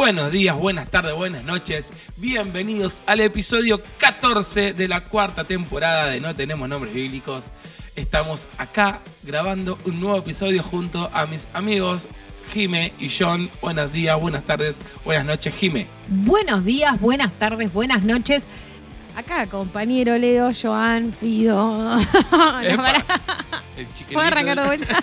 Buenos días, buenas tardes, buenas noches. Bienvenidos al episodio 14 de la cuarta temporada de No Tenemos Nombres Bíblicos. Estamos acá grabando un nuevo episodio junto a mis amigos Jime y John. Buenos días, buenas tardes, buenas noches, Jime. Buenos días, buenas tardes, buenas noches. Acá, compañero Leo, Joan, Fido. ¿Puedo arrancar de vuelta?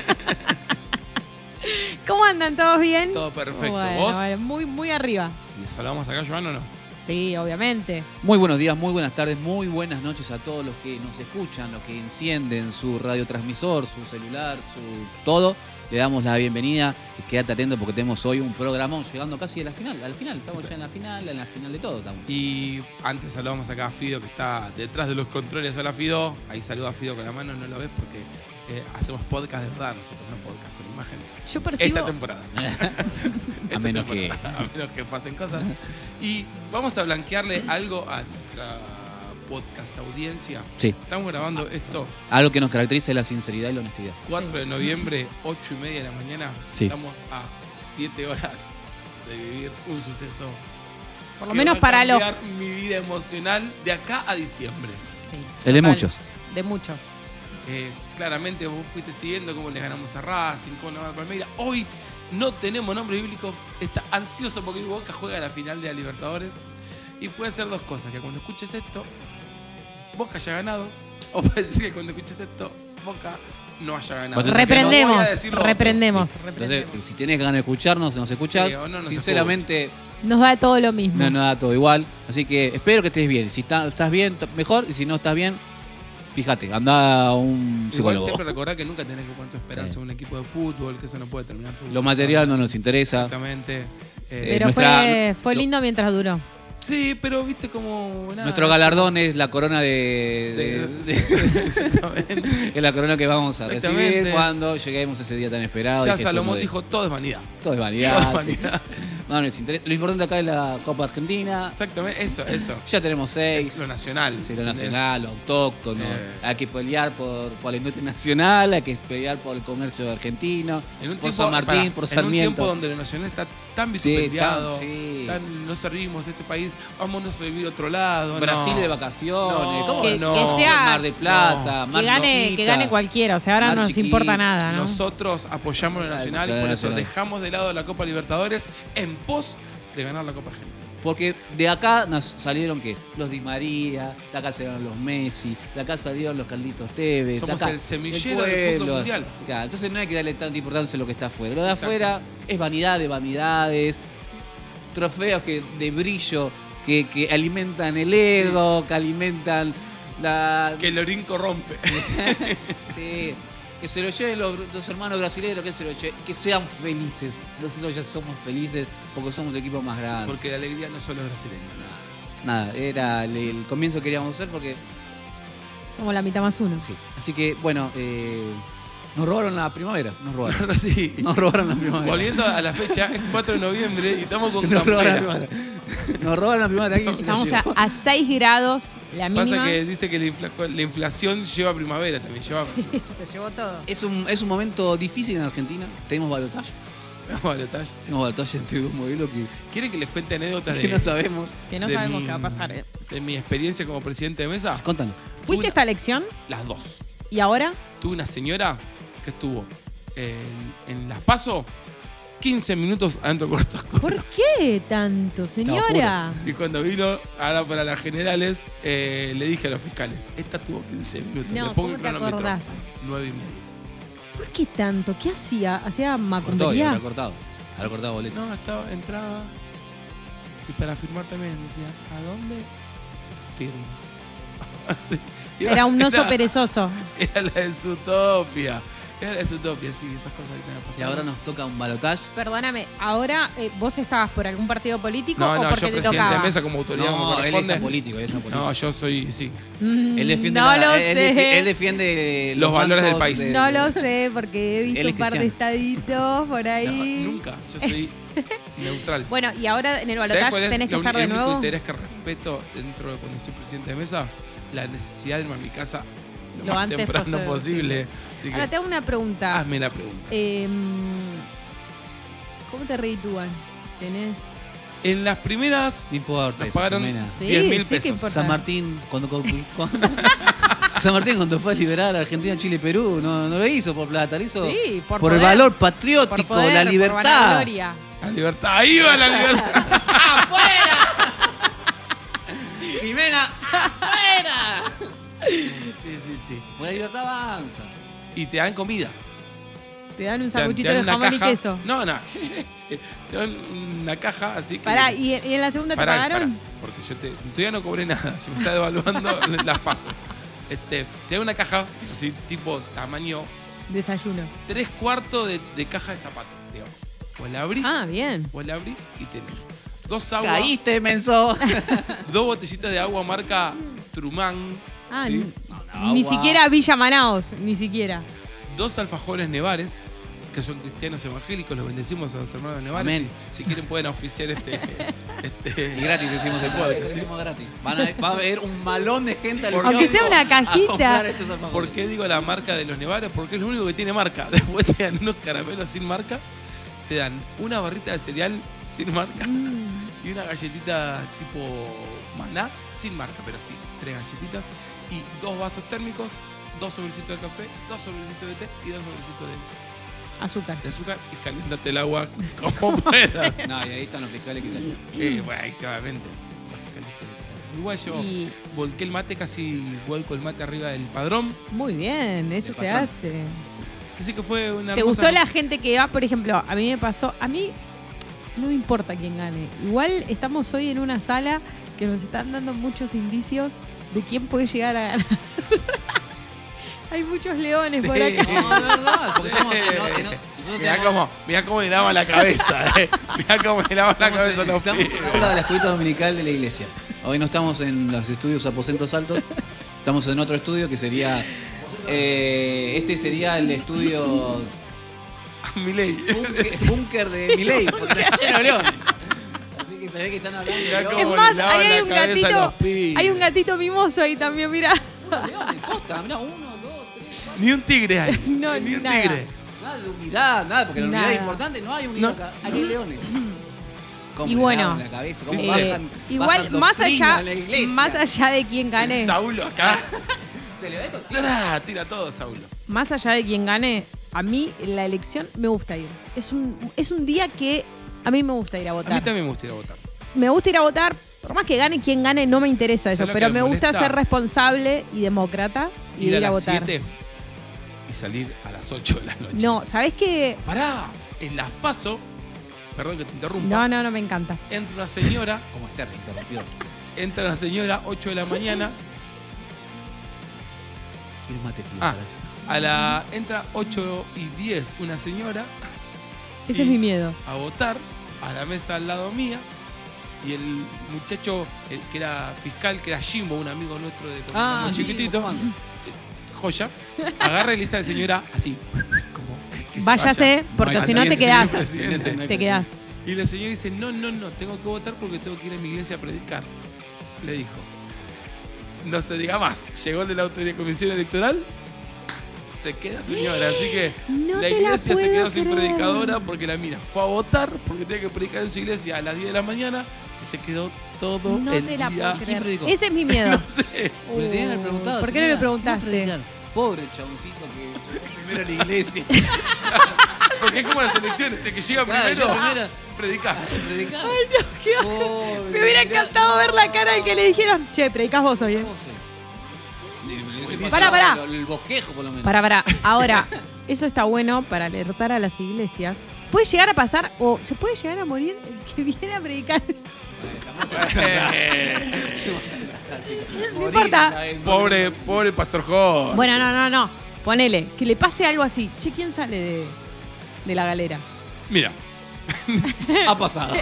¿Cómo andan? ¿Todos bien? Todo perfecto. Bueno, ¿Vos? Bueno, muy arriba. ¿Les saludamos acá, Joan, o no? Sí, obviamente. Muy buenos días, muy buenas tardes, muy buenas noches a todos los que nos escuchan, los que encienden su radiotransmisor, su celular, su todo. Le damos la bienvenida y quédate atento porque tenemos hoy un programón llegando casi a la final. Al final, estamos ya en la final de todo. Estamos. Y antes saludamos acá a Fido, que está detrás de los controles. Hola, Fido. Ahí saluda a Fido con la mano, no lo ves porque hacemos podcast de verdad nosotros, no podcast con imagen. Yo percibo... Esta temporada. A menos que pasen cosas. Y vamos a blanquearle algo a nuestra podcast audiencia. Sí. Estamos grabando esto Algo que nos caracteriza es la sinceridad y la honestidad. 4 de noviembre, 8:30 de la mañana. Sí. Estamos a 7 horas de vivir un suceso. Por lo que menos va a para los... cambiar mi vida emocional de acá a diciembre. Sí, El de total. muchos. De muchos. Claramente vos fuiste siguiendo cómo le ganamos a Racing, cómo le ganamos a Palmeiras. Hoy no tenemos nombres bíblicos. Está ansioso porque Boca juega la final de la Libertadores. Y puede ser dos cosas: que cuando escuches esto, Boca haya ganado. O puede ser que cuando escuches esto, Boca no haya ganado. Entonces, Reprendemos, no voy a decirlo. reprendemos. Entonces, si tenés ganas de escucharnos, nos escuchás. Sí, o no nos Sinceramente, Nos da todo lo mismo. no nos da todo igual. Así que espero que estés bien. Si estás bien, mejor. Y si no estás bien, fíjate, anda a un Igual psicólogo. siempre recordá que nunca tenés que poner tu esperanza en un equipo de fútbol, que eso no puede terminar tu... Lo material no nos interesa. Exactamente. Pero nuestra- fue lindo mientras duró. Sí, pero viste como... nada, Nuestro galardón es la corona Exactamente. es la corona que vamos a Exactamente. recibir cuando lleguemos a ese día tan esperado. Ya y que Salomón somos de- dijo, todo es vanidad. todo es Todo vanidad. es vanidad. No nos interesa. Lo importante acá es la Copa Argentina. Exactamente, eso. Ya tenemos Es 6. lo nacional. Sí, lo nacional, lo autóctono. Eh. Hay que pelear por la industria nacional, hay que pelear por el comercio argentino, En un por tiempo, San Martín, por en un tiempo Sarmiento. donde lo nacional está tan Sí, vituperado, sí. no servimos este país, vámonos a vivir a otro lado. Brasil no. de vacaciones, No, ¿cómo que no? sea- Mar del Plata, no. Mar Que Chiquita. gane cualquiera. O sea, ahora Mar no nos Chiquita. importa nada, ¿no? Nosotros apoyamos lo nacional y Nacional, por eso nacional. dejamos de lado la Copa Libertadores en pos de ganar la Copa Argentina. Porque de acá nos salieron ¿qué? Los Di María, de acá salieron los Messi, de acá salieron los Carlitos Tevez. Somos de acá, el semillero del fútbol mundial. Claro, entonces no hay que darle tanta importancia a lo que está afuera. Lo de Exacto. afuera es vanidad de vanidades, trofeos de brillo que alimentan el ego, que alimentan la... Que Lorín corrompe. Sí, que se lo lleven los hermanos brasileños, que sean felices. Nosotros ya somos felices porque somos el equipo más grande. Porque la alegría no solo es brasileña. Nada, era el comienzo que queríamos hacer porque... Somos la mitad más uno. Sí. Así que, bueno, nos robaron la primavera. Nos robaron. Ahora sí. Nos robaron la primavera. Volviendo a la fecha, es 4 de noviembre y estamos con Nos robaron la campera. primavera. Nos robaron la primavera. Aquí se la Estamos llevó. a 6 grados la mínima. Pasa que dice que la inflación lleva primavera también. Lleva Se llevó todo. Es un momento difícil en Argentina. Tenemos balotaje. balotaje. Tenemos balotaje entre dos modelos ¿Quieren que les cuente anécdotas que de, no sabemos. Que no de sabemos mi- qué va a pasar, ¿eh? de mi experiencia como presidente de mesa? Contanos. ¿Fuiste a esta elección? Las dos. ¿Y ahora? Tuve una señora que estuvo en Las PASO 15 minutos adentro de cuarto oscuro. ¿Por qué tanto, señora? Y cuando vino ahora para las generales, le dije a los fiscales, esta tuvo 15 minutos. No, Le pongo ¿cómo el te cronómetro. acordás? 9:30. ¿Por qué tanto? ¿Qué hacía? ¿Hacía Cortó y macumbería? habrá cortado. Habrá cortado boletos. No, entraba. Y para firmar también decía, ¿a dónde firmo? Así. Era un oso perezoso. Era la de Zootopia. Era la de Zootopia, sí, esas cosas que me pasaron. Y ahora nos toca un balotaje. Perdóname, ahora vos estabas por algún partido político No, o yo porque te presidente tocaba. de mesa como autoridad como No, él es corresponde. apolítico, él es apolítico. No, yo soy, sí. Él defiende, no lo sé. él defiende Los valores del bancos país. No lo sé, porque he Él visto es un par de cristiano. estaditos por No, ahí. nunca, yo soy neutral. Bueno, y ahora en el ¿Sabés balotaje cuál es tenés que estar de el único nuevo. interés que respeto dentro de cuando estoy presidente de mesa? La necesidad de irme a mi casa lo Lo más antes temprano posible. posible. Así que Ahora te hago una pregunta. hazme la pregunta. ¿Cómo te reitúan? ¿Tenés En las primeras No importa nos eso, pagaron Jimena. Sí, 10.000 sí que pesos. importa. San Martín, San Martín cuando fue a liberar a Argentina, Chile y Perú, no lo hizo por plata, lo hizo Sí, por por el poder. valor Por patriótico, poder, la por libertad. vanagloria. La libertad, ahí va la libertad. ¡Jimena! ¡Fuera! Sí. La libertad avanza. Y te dan comida. Te dan un Te dan sanguchito una de jamón caja. y queso. No. Te dan una caja así que. Pará, ¿y en la segunda te pagaron? Porque yo todavía no cobré nada. Si me está devaluando, las paso. Te dan una caja así, tipo tamaño Desayuno. 3/4 de caja de zapatos, digamos. Vos la abrís, Bien. vos la abrís y tenés 2 aguas, Caíste, menso. 2 botellitas de agua marca Trumán, Ah, ¿sí? ni Agua. siquiera Villa Manaos, ni siquiera. 2 alfajores Nevares, que son cristianos evangélicos, los bendecimos a los hermanos Nevares. Amén. Si quieren pueden auspiciar Y gratis lo hicimos el podcast. Lo hicimos gratis. Va a haber un malón de gente al Aunque sea una a cajita. comprar estos alfajores. ¿Por qué digo la marca de los Nevares? Porque es lo único que tiene marca. Después te dan unos caramelos sin marca, te dan una barrita de cereal sin marca y una galletita tipo maná sin marca, pero sí, 3 galletitas y 2 vasos térmicos, 2 sobrecitos de café, 2 sobrecitos de té y 2 sobrecitos Azúcar. de azúcar y caliéntate el agua como puedas. No, y ahí están los fiscales que Bueno, ahí claramente. Los fiscales que- Igual yo Y volqué el mate, casi vuelco el mate arriba del padrón. muy bien, eso El se patrón. hace. Así que fue una ¿Te hermosa gustó la gente que va? Por ejemplo, a mí me pasó, a mí no me importa quién gane. Igual estamos hoy en una sala que nos están dando muchos indicios de quién puede llegar a ganar. Hay muchos leones por Sí. acá. No, es verdad, porque estamos nosotros Mirá cómo le lava la cabeza, Mirá cómo le lava la cabeza a los estamos pibes. en la aula de la escuelita dominical de la iglesia. Hoy no estamos en los estudios aposentos altos, estamos en otro estudio que sería. Este sería el estudio Milei. búnker de Milei, porque está lleno de leones. Así que se ve que están hablando Mirá de cómo Es le más, lavan ahí hay la un cabeza a los gatito, pibes. hay un gatito mimoso ahí también, mira. leones. Posta, mirá, 1, 2, 3. Ni un tigre hay. No, Ni un nada. tigre. Nada de unidad, nada, porque la unidad Nada. es importante, no hay unidad No. acá, aquí hay leones. ¿Cómo Y le bueno, lavan la cabeza? ¿Cómo Eh, bajan igual, más doctrina allá, en la iglesia? más allá de quién gane, Saulo acá. Se le ve esto. Tira todo, Saulo. más allá de quién gane, a mí la elección me gusta ir. Es un día que a mí me gusta ir a A votar. mí también me gusta ir a votar. Me gusta ir a votar, por más que gane quien gane, no me interesa eso, ¿Sabes lo pero que me me gusta molesta? ser responsable y demócrata y ir a las votar. 7 y salir a las 8 de la noche. No, ¿sabés qué? Pará, en las paso, perdón que te interrumpa. No me encanta. Entra una señora, Como Esther, interrumpió. entra una señora, 8 de la mañana. ¿Quieres mate frío? Entra 8:10 una señora Ese Y- es mi miedo. a votar a la mesa al lado mía. Y el muchacho, el que era fiscal, que era Jimbo, un amigo nuestro de cuando éramos sí, chiquitito, ¿cuándo? joya, agarra y le dice a la señora así, como que se Váyase, vaya. porque al si no te siguiente, quedás. señor presidente, no hay Te quedás. Y la señora dice, no, tengo que votar porque tengo que ir a mi iglesia a predicar. Le dijo. No se diga más. Llegó el de la autoridad de comisión electoral. Se queda señora. Así que No la te la iglesia se puedo quedó sin creer. predicadora porque la mina fue a votar porque tenía que predicar en su iglesia a las 10 de la mañana y se quedó todo No el te la día. puedo ¿Quién creer. predicó? Ese es mi miedo. No sé. Pero le tenían que haber preguntado. ¿Por qué no señora, le preguntaste? ¿quién va a predicar? Pobre chaboncito que llegó primero a la iglesia. Porque es como las elecciones. De que llega Claro, primero, llega primero. predicás. ¿Predicar? Qué Pobre, Me hubiera mirá, encantado ver la cara del que le dijeron, che, predicás vos hoy, ¿Cómo se? Pará. El bosquejo, por lo menos. Para. Ahora, eso está bueno para alertar a las iglesias. Puede llegar a pasar, o se puede llegar a morir el que viene a predicar. No importa. Pobre Pastor Jorge. Bueno, no. Ponele, que le pase algo así. Che, ¿quién sale de la galera? Mira, Ha pasado.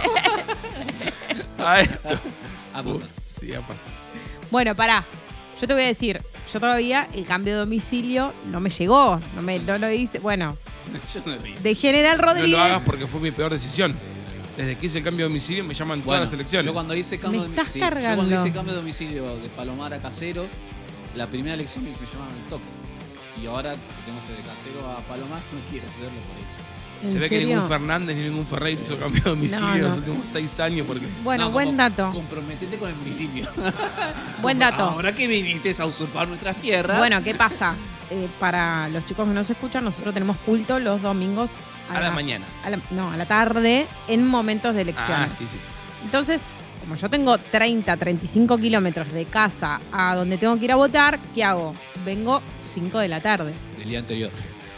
a esto. Ha pasado. Sí, ha pasado. Bueno, pará. Yo te voy a decir, yo todavía el cambio de domicilio no me llegó. No lo hice. Bueno, Yo no lo hice. de General No Rodríguez. lo hagas porque fue mi peor decisión. Desde que hice el cambio de domicilio me llaman todas las elecciones. Yo cuando hice cambio Me de estás domicilio, yo cuando cargando. hice cambio de domicilio de Palomar a Caseros, la primera elección me llamaban al toque. Y ahora que tenemos de casero a Palomar, no quiere hacerlo por eso. ¿En Se ve que serio? ningún Fernández ni ningún Ferreira hizo cambio de domicilio No, en no. los últimos 6 años porque... Bueno, No, buen como dato. Comprometete con el municipio. Buen dato. Ahora que viniste a usurpar nuestras tierras. Bueno, ¿qué pasa? Para los chicos que nos escuchan, nosotros tenemos culto los domingos A la mañana. a la tarde en momentos de elecciones. Ah, sí, sí. Entonces, como yo tengo 30, 35 kilómetros de casa a donde tengo que ir a votar, ¿qué hago? Vengo 5 de la tarde. Del día anterior.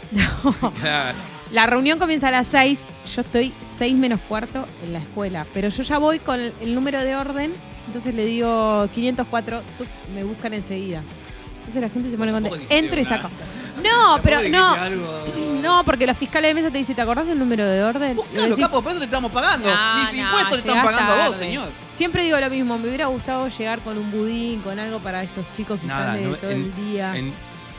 Claro. La reunión comienza a las 6, yo estoy 6 menos cuarto en la escuela, pero yo ya voy con el número de orden, entonces le digo 504, me buscan enseguida. Entonces la gente se pone contenta. Tampoco Entro y dijiste saco. nada. No, pero Tampoco no. dijiste algo. No, porque los fiscales de mesa te dicen, ¿te acordás del número de orden? Y vos Buscalo, decís, capo, por eso te estamos pagando. No, Mis no, impuestos te están llegás pagando a vos, tarde. señor. Siempre digo lo mismo, me hubiera gustado llegar con un budín, con algo para estos chicos que Nada, están de no, todo el día. En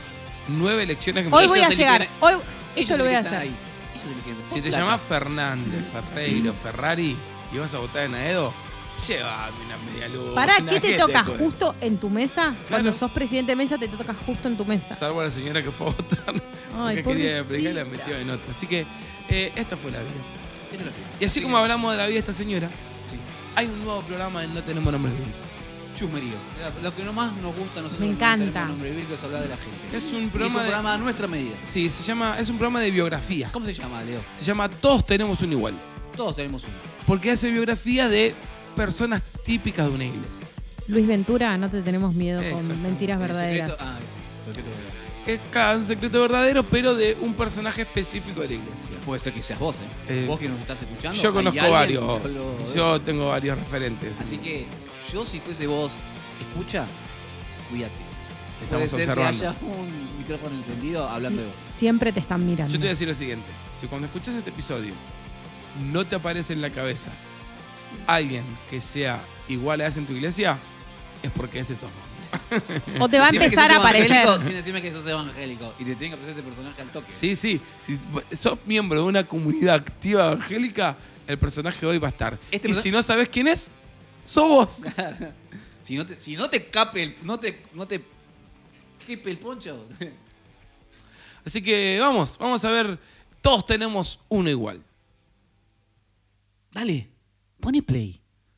9 elecciones que Hoy Ellos voy a eligen- llegar, hoy Ellos esto lo voy a eligen hacer. ahí. Ellos eligen. Si Vos te plata. llamás Fernández, Ferreiro, Ferrari y vas a votar en Aedo, llévame una media luna. Pará, ¿qué te toca cuesta? justo en tu mesa? Claro. Cuando sos presidente de mesa te toca justo en tu mesa. Salvo a la señora que fue a votar. Ay, Porque quería predicar y la pobrecita. metió en otra. Así que esta fue la vida. Esa es la fe. Y así como hablamos de la vida de esta señora, Sí. hay un nuevo programa en No Tenemos Nombres Bíblicos. Chusmerío. Lo que más nos gusta a nosotros Me en encanta. Tenemos Nombre Bíblico es hablar de la gente. Es un Y es programa, un programa a nuestra medida. Sí, es un programa de biografía. ¿Cómo se llama, Leo? Se llama Todos Tenemos un Igual. Todos tenemos uno. Porque hace biografía de personas típicas de una iglesia. Luis Ventura, no te tenemos miedo con Exacto. mentiras El verdaderas. secreto- el secreto verdadero. Es cada un secreto verdadero, pero de un personaje específico de la iglesia. Puede ser que seas vos, vos que nos estás escuchando. Yo hay conozco alguien varios. que lo- Yo tengo varios referentes. Así que yo, si fuese vos, escucha, cuídate. Te Puede estamos ser observando. que haya un micrófono encendido hablando de vos. Siempre te están mirando. Yo te voy a decir lo siguiente. Si cuando escuchas este episodio no te aparece en la cabeza alguien que sea igual a ese en tu iglesia, es porque ese sos vos. O te va a Decime que empezar sos a aparecer. evangélico, Sin decirme que sos evangélico. Y te tiene que aparecer este personaje al toque. Sí, sí. Si sos miembro de una comunidad activa evangélica, el personaje de hoy va a estar. Este y perso- si no sabes quién es, sos vos. Si no te cape el. No te quepe el poncho. Así que vamos a ver. Todos tenemos uno igual. Dale, pone play.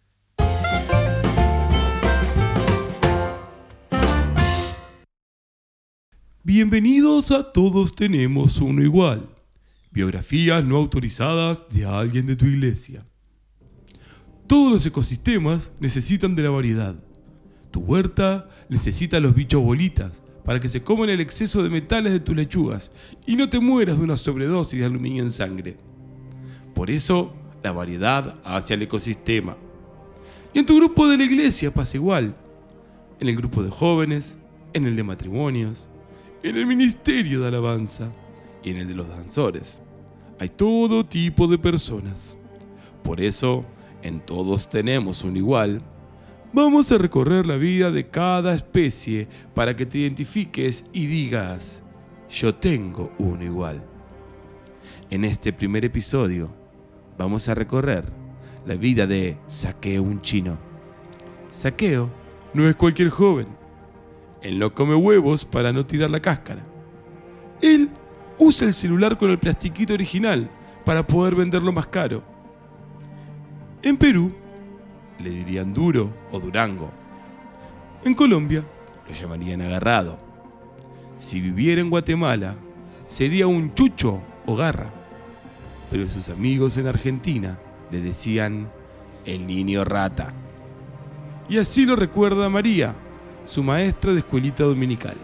Bienvenidos a Todos Tenemos Uno Igual. Biografías no autorizadas de alguien de tu iglesia. Todos los ecosistemas necesitan de la variedad. Tu huerta necesita los bichos bolitas para que se coman el exceso de metales de tus lechugas y no te mueras de una sobredosis de aluminio en sangre. Por eso, la variedad hacia el ecosistema. Y en tu grupo de la iglesia pasa igual. En el grupo de jóvenes, en el de matrimonios, en el ministerio de alabanza y en el de los danzores. Hay todo tipo de personas. Por eso, en Todos Tenemos un Igual, vamos a recorrer la vida de cada especie para que te identifiques y digas, yo tengo uno igual. En este primer episodio, vamos a recorrer la vida de Zaqueo, un chino. Zaqueo no es cualquier joven. Él no come huevos para no tirar la cáscara. Él usa el celular con el plastiquito original para poder venderlo más caro. En Perú, le dirían duro o durango. En Colombia, lo llamarían agarrado. Si viviera en Guatemala, sería un chucho o garra. Pero sus amigos en Argentina le decían el niño rata. Y así lo recuerda María, su maestra de escuelita dominical.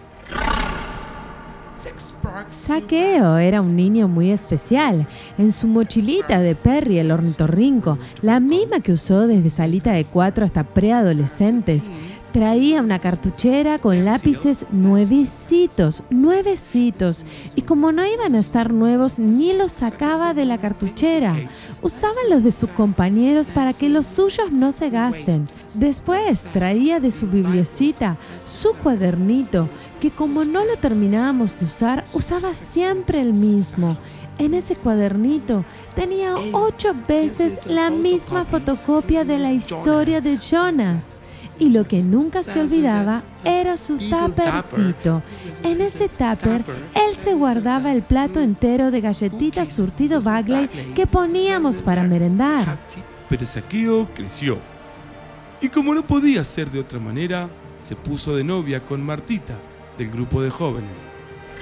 Zaqueo era un niño muy especial. En su mochilita de Perry el ornitorrinco, la misma que usó desde salita de 4 hasta preadolescentes, traía una cartuchera con lápices nuevecitos. Y como no iban a estar nuevos, ni los sacaba de la cartuchera. Usaban los de sus compañeros para que los suyos no se gasten. Después traía de su bibliecita su cuadernito, que como no lo terminábamos de usar, usaba siempre el mismo. En ese cuadernito tenía 8 veces la misma fotocopia de la historia de Jonas. Y lo que nunca se olvidaba era su tuppercito. En ese tupper, él se guardaba el plato entero de galletitas surtido Bagley que poníamos para merendar. Pero Zaqueo creció. Y como no podía ser de otra manera, se puso de novia con Martita, del grupo de jóvenes.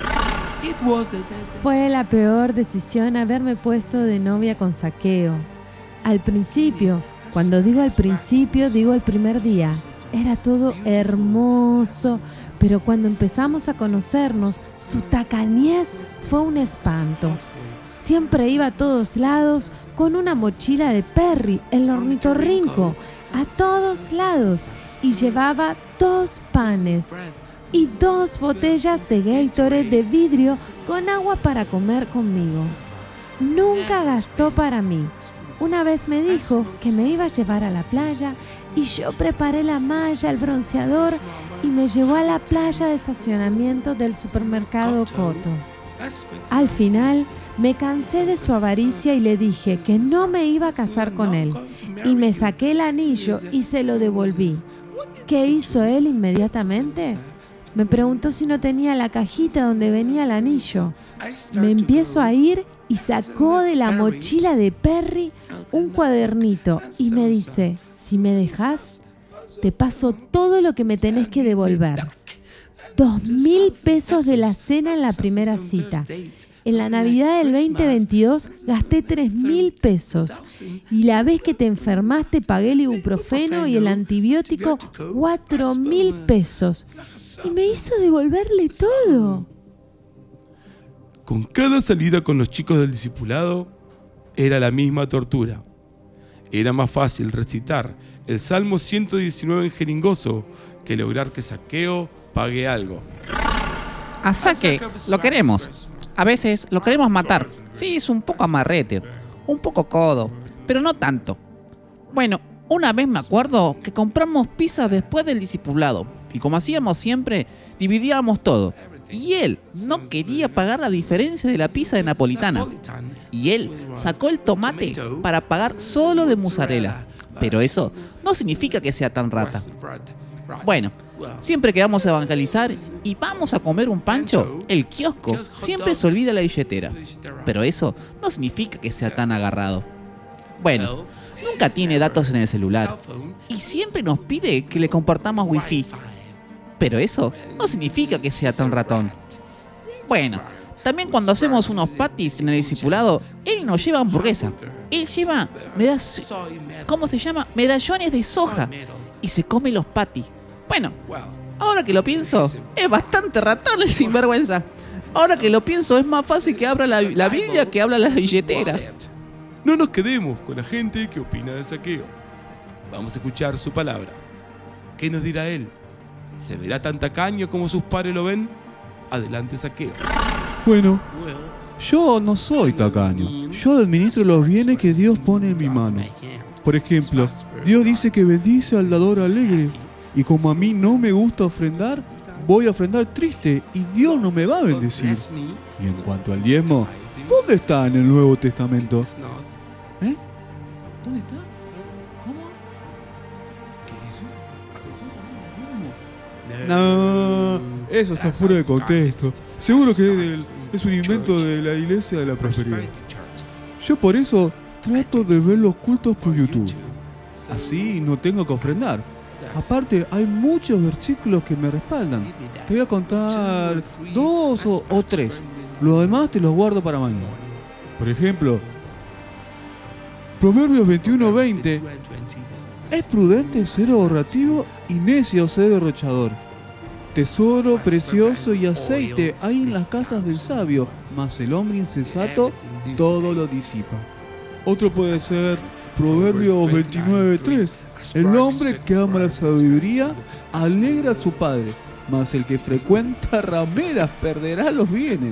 Fue la peor decisión haberme puesto de novia con Zaqueo. Al principio, cuando digo al principio, digo el primer día, era todo hermoso, pero cuando empezamos a conocernos, su tacañez fue un espanto. Siempre iba a todos lados con una mochila de Perry, el ornitorrinco, a todos lados, y llevaba 2 panes y 2 botellas de Gatorade de vidrio con agua para comer conmigo. Nunca gastó para mí. Una vez me dijo que me iba a llevar a la playa y yo preparé la malla, el bronceador y me llevó a la playa de estacionamiento del supermercado Cotto. Al final me cansé de su avaricia y le dije que no me iba a casar con él y me saqué el anillo y se lo devolví. ¿Qué hizo él inmediatamente? Me preguntó si no tenía la cajita donde venía el anillo. Me empiezo a ir y sacó de la mochila de Perry un cuadernito y me dice, si me dejas, te paso todo lo que me tenés que devolver. 2.000 pesos de la cena en la primera cita. En la Navidad del 2022 gasté 3.000 pesos. Y la vez que te enfermaste pagué el ibuprofeno y el antibiótico 4.000 pesos. Y me hizo devolverle todo. Con cada salida con los chicos del discipulado, era la misma tortura. Era más fácil recitar el Salmo 119 en jeringoso que lograr que Zaqueo pague algo. A Zaque lo queremos. A veces lo queremos matar. Sí, es un poco amarrete, un poco codo, pero no tanto. Bueno, una vez me acuerdo que compramos pizza después del discipulado. Y como hacíamos siempre, dividíamos todo. Y él no quería pagar la diferencia de la pizza de napolitana. Y él sacó el tomate para pagar solo de mozzarella. Pero eso no significa que sea tan rata. Bueno, siempre que vamos a evangelizar y vamos a comer un pancho, el kiosco siempre se olvida la billetera. Pero eso no significa que sea tan agarrado. Bueno, nunca tiene datos en el celular. Y siempre nos pide que le compartamos wifi. Pero eso no significa que sea tan ratón. Bueno, también cuando hacemos unos patis en el discipulado, él no lleva hamburguesa. Él lleva medallones de soja y se come los patis. Bueno, ahora que lo pienso, es bastante ratón el sinvergüenza. Ahora que lo pienso, es más fácil que abra la Biblia que abra la billetera. No nos quedemos con la gente que opina de Zaqueo. Vamos a escuchar su palabra. ¿Qué nos dirá él? ¿Se verá tan tacaño como sus padres lo ven? Adelante, Zaqueo. Bueno, yo no soy tacaño. Yo administro los bienes que Dios pone en mi mano. Por ejemplo, Dios dice que bendice al dador alegre. Y como a mí no me gusta ofrendar, voy a ofrendar triste y Dios no me va a bendecir. Y en cuanto al diezmo, ¿dónde está en el Nuevo Testamento? ¿Eh? ¿Dónde está? ¿Cómo? ¿Que Jesús? No, eso está fuera de contexto. Seguro que es un invento de la Iglesia de la Prosperidad. Yo por eso trato de ver los cultos por YouTube. Así no tengo que ofrendar. Aparte, hay muchos versículos que me respaldan. Te voy a contar 2 o 3. Los demás te los guardo para mañana. Por ejemplo, Proverbios 21:20. Es prudente ser ahorrativo y necio ser derrochador. Tesoro precioso y aceite hay en las casas del sabio, mas el hombre insensato todo lo disipa. Otro puede ser Proverbios 29:3. El hombre que ama la sabiduría alegra a su padre, mas el que frecuenta rameras perderá los bienes.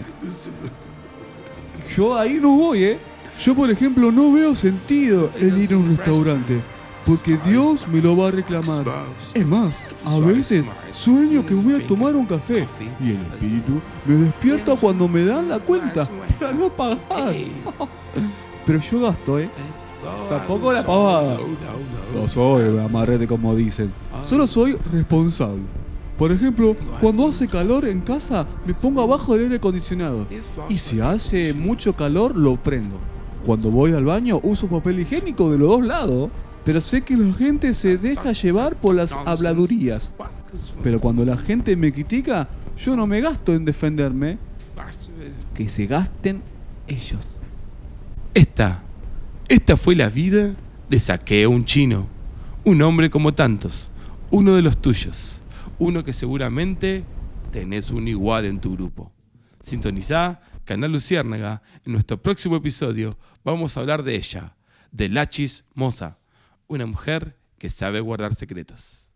Yo ahí no voy, Yo, por ejemplo, no veo sentido en ir a un restaurante, porque Dios me lo va a reclamar. Es más, a veces sueño que voy a tomar un café y el espíritu me despierta cuando me dan la cuenta para no pagar. Pero yo gasto, Tampoco la pavada. No soy amarrete como dicen. Solo soy responsable. Por ejemplo, cuando hace calor en casa, me pongo abajo del aire acondicionado. Y si hace mucho calor, lo prendo. Cuando voy al baño, uso papel higiénico de los dos lados. Pero sé que la gente se deja llevar por las habladurías. Pero cuando la gente me critica, yo no me gasto en defenderme. Que se gasten ellos. Esta fue la vida de Saqueo, un chino. Un hombre como tantos. Uno de los tuyos. Uno que seguramente tenés un igual en tu grupo. Sintonizá Canal Luciérnaga. En nuestro próximo episodio vamos a hablar de ella, de Lachis Moza, una mujer que sabe guardar secretos.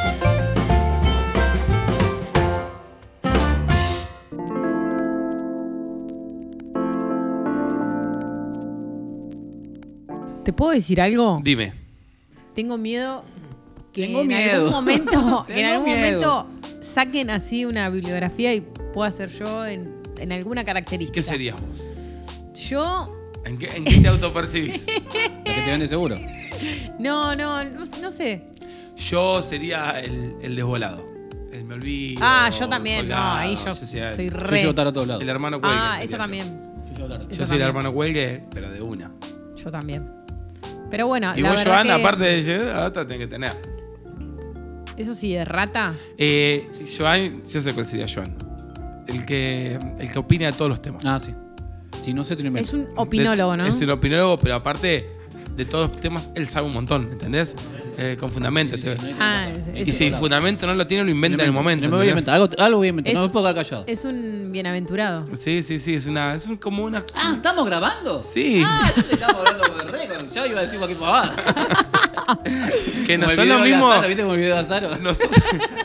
¿Te puedo decir algo? Dime. Tengo miedo que Tengo en miedo. algún momento, en Tengo algún miedo. momento saquen así una bibliografía y pueda ser yo en alguna característica. ¿Qué serías vos? Yo ¿En qué te autopercibís? La que te vende seguro. no sé. Yo sería el desvolado. El me olvido. Yo también. colgado, No, ahí yo sé si- soy Yo re. llevo tarot a todos lados. El hermano cuelgue. sería Eso yo. también. Yo llevo tarot. Yo Eso soy el también. hermano cuelgue, pero de una. Yo también. Pero bueno, Y la vos, verdad Joan, que aparte de llevar, otra tenés que tener. eso sí, de rata. Joan, yo sé cuál sería Joan. El que opina de todos los temas. Ah, sí. Si no sé, te lo invento. Es un opinólogo, ¿no? Es un opinólogo, pero aparte de todos los temas, él sabe un montón, ¿entendés? Con fundamento. Y si el fundamento no lo tiene, lo inventa en el momento. No me voy a ¿entendés? inventar. Algo voy a inventar. Es- No me puedo quedar callado. Es un bienaventurado. Sí, es como una... Ah, ¿estamos grabando? Sí, Ah, yo te estaba hablando de récord. Ya iba a decir cualquier pavada. que no Como el son video lo de mismo... Azaro, ¿viste como el video de Azaro? Nosotros,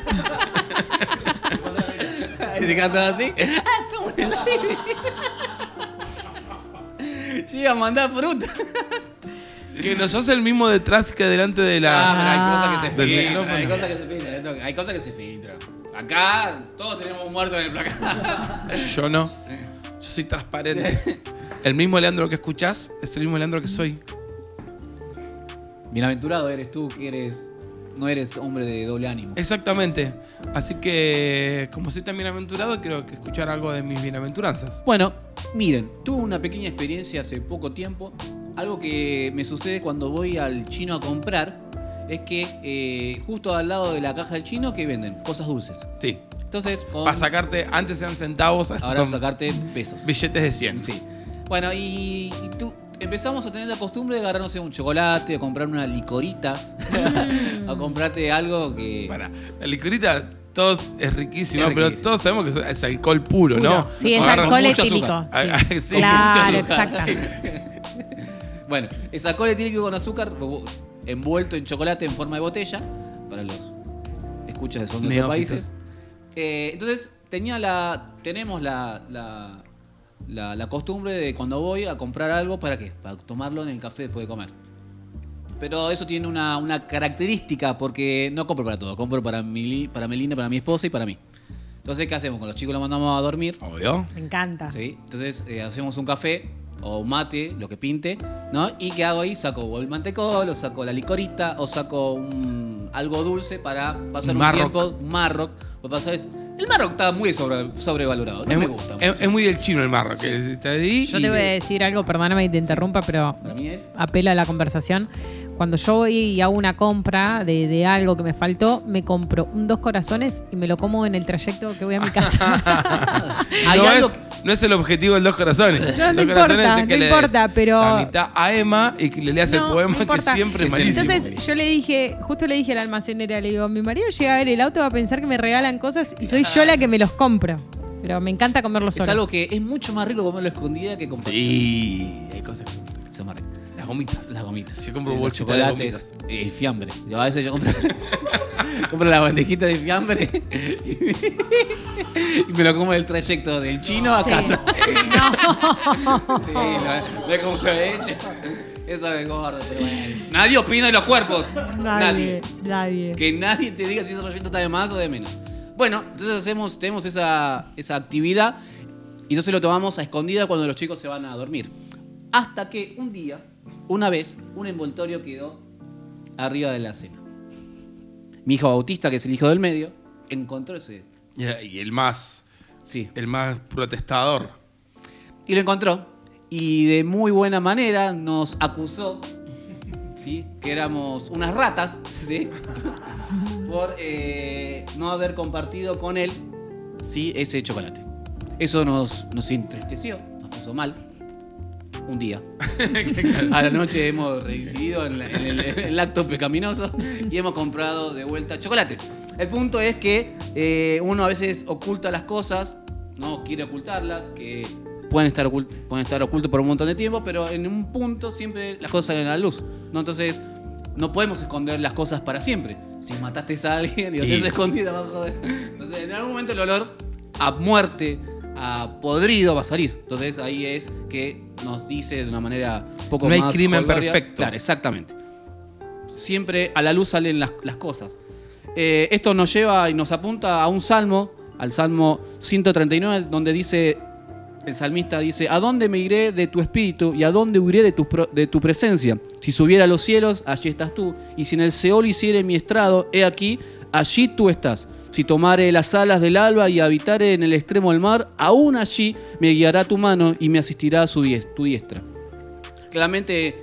Y se cantan así. Llega a mandar fruta. que no sos el mismo detrás que delante de la... Pero hay cosas que se Del filtran. micrófono. Hay cosas que se filtran. Hay cosas que se filtran. Acá todos tenemos un muerto en el placar. Yo no. Yo soy transparente. El mismo Leandro que escuchás es el mismo Leandro que soy. Bienaventurado eres tú que no eres hombre de doble ánimo. Exactamente. Así que, como soy tan bienaventurado, quiero que escuchar algo de mis bienaventuranzas. Bueno, miren, tuve una pequeña experiencia hace poco tiempo. Algo que me sucede cuando voy al chino a comprar es que justo al lado de la caja del chino que venden cosas dulces. Sí. Entonces, Para sacarte, antes eran centavos, ahora son sacarte pesos. billetes de 100. Sí. Bueno, y tú empezamos a tener la costumbre de agarrar, no sé, un chocolate, a comprar una licorita, a comprarte algo que... Para, la licorita, todo es riquísima, Es pero riquísimo. todos sabemos que es alcohol puro, ¿no? Sí, es Agarran alcohol mucho etílico. azúcar. Sí. Sí, Claro, mucho exacto. Bueno, es alcohol etílico con azúcar envuelto en chocolate en forma de botella, para los escuchas de son de otros Neófitos. países. Entonces, tenemos la costumbre de cuando voy a comprar algo, ¿para qué? Para tomarlo en el café después de comer. Pero eso tiene una característica, porque no compro para todo, compro para Melina, para mi esposa y para mí. Entonces, ¿qué hacemos? Con los chicos los mandamos a dormir. Obvio. Me encanta. ¿Sí? Entonces hacemos un café o un mate, lo que pinte, ¿no? ¿Y qué hago ahí? Saco o el mantecol, o saco la licorita, o saco algo dulce para pasar un Marroc. tiempo, un Marroc. O pasar el Marroc está muy sobrevalorado, no me gusta. Es muy del chino el marro. Que está ahí Yo y- te voy a decir algo, perdóname que te interrumpa, pero Para mí es... apela a la conversación. Cuando yo voy y hago una compra de algo que me faltó, me compro un 2 corazones y me lo como en el trayecto que voy a mi casa. Hay no, algo no es el objetivo del Dos Corazones. No, no Dos Corazones importa, es que no le importa, des pero- la mitad a Emma y que le leas el No, poema no que importa. siempre es malísimo. Entonces yo le dije, justo le dije a la almacenera, le digo, mi marido llega a ver el auto, va a pensar que me regalan cosas y soy yo la que me los compro. Pero me encanta comerlo es solo. algo que es mucho más rico comerlo escondida que comprar. Sí, hay cosas que son ricas. Son más ricas. Las gomitas. Las gomitas. Yo compro Los bolsitas de chocolates, el fiambre. Yo a veces yo compro la bandejita de fiambre y me lo como del trayecto del chino a Sí. casa. No. Sí, no es como lo he hecho. Eso es gordo, pero bueno. Nadie opina de los cuerpos. Nadie. Que nadie te diga si ese relleno está de más o de menos. Bueno, entonces tenemos esa actividad y entonces lo tomamos a escondida cuando los chicos se van a dormir. Hasta que un día, una vez, un envoltorio quedó arriba de la cena. mi hijo Bautista, que es el hijo del medio, encontró ese... Y el más Sí. protestador. Y lo encontró. Y de muy buena manera nos acusó, ¿sí?, que éramos unas ratas, ¿sí?, por no haber compartido con él, ¿sí?, ese chocolate. Eso nos entristeció, nos puso mal. Un día. A la noche hemos reincidido en el acto pecaminoso y hemos comprado de vuelta chocolate. El punto es que uno a veces oculta las cosas, no quiere ocultarlas, que pueden estar ocultos por un montón de tiempo, pero en un punto siempre las cosas salen a la luz, ¿no? Entonces no podemos esconder las cosas para siempre. Si mataste a alguien y lo tienes escondido abajo de... Entonces en algún momento el olor a muerte, a podrido va a salir. Entonces ahí es que nos dice de una manera un poco más... No hay crimen holgoria. perfecto. Claro, exactamente. Siempre a la luz salen las cosas. Esto nos lleva y nos apunta a un salmo, al Salmo 139, donde dice, el salmista dice: ¿a dónde me iré de tu espíritu y a dónde huiré de tu presencia? Si subiera a los cielos, allí estás tú. Y si en el Seol hiciere mi estrado, he aquí, allí tú estás. Si tomare las alas del alba y habitare en el extremo del mar, aún allí me guiará tu mano y me asistirá tu diestra. Claramente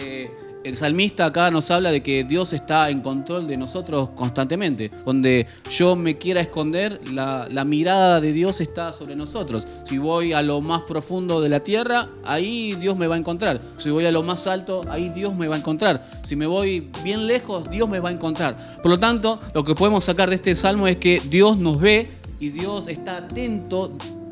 el salmista acá nos habla de que Dios está en control de nosotros constantemente. Donde yo me quiera esconder, la mirada de Dios está sobre nosotros. Si voy a lo más profundo de la tierra, ahí Dios me va a encontrar. Si voy a lo más alto, ahí Dios me va a encontrar. Si me voy bien lejos, Dios me va a encontrar. Por lo tanto, lo que podemos sacar de este salmo es que Dios nos ve y Dios está atento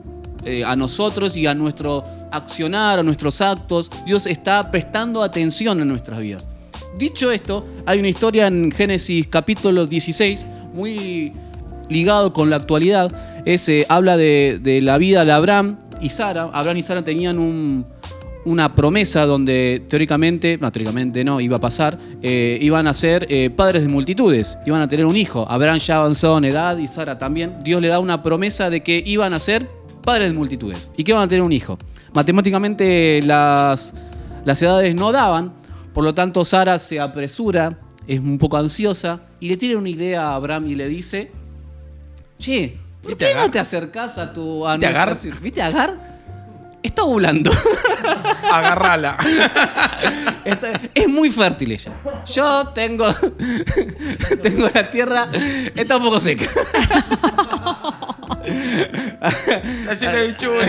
a nosotros y a nuestro accionar, a nuestros actos. Dios está prestando atención a nuestras vidas. Dicho esto, hay una historia en Génesis capítulo 16, muy ligado con la actualidad. Habla de la vida de Abraham y Sara. Abraham y Sara tenían una promesa donde teóricamente no, iba a pasar, iban a ser padres de multitudes, iban a tener un hijo. Abraham ya avanzó en edad y Sara también. Dios le da una promesa de que iban a ser padres de multitudes y que van a tener un hijo. Matemáticamente las edades no daban, por lo tanto Sara se apresura, es un poco ansiosa y le tiene una idea a Abraham y le dice: che, ¿por qué no te acercás a tu... ¿Viste a Agar? Está ovulando. Agarrala. Es muy fértil ella. Yo tengo la tierra, está un poco seca. Está llena de bichuras.